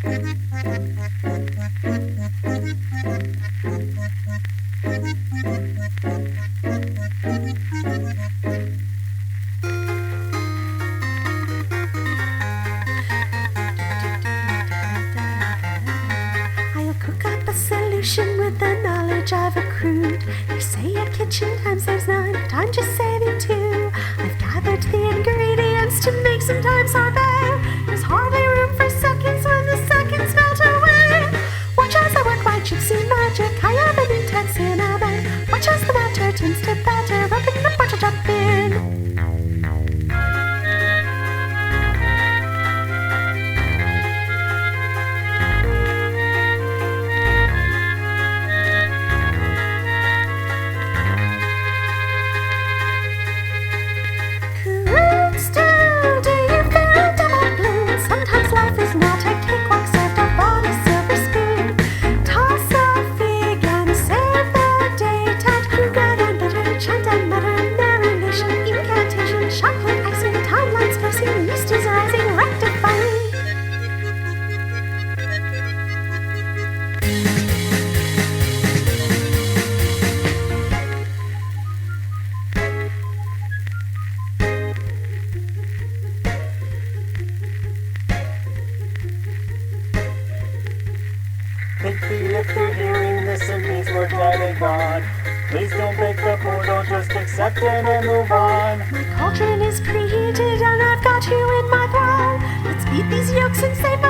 With the knowledge I've accrued. You say a kitchen time saves 9, but I'm just saving 2. I've gathered the ingredients to make some time sorbet. There's hardly room for seconds when the seconds melt away. Watch as I work my gypsy magic. I have an intense cinnamon. Watch as the batter turns to batter. Open the portal, jump in. If you're hearing this, it means we're guided God. Please don't break the portal, just accept it and move on. My cauldron is preheated and I've got you in my thrall. Let's beat these yolks and save my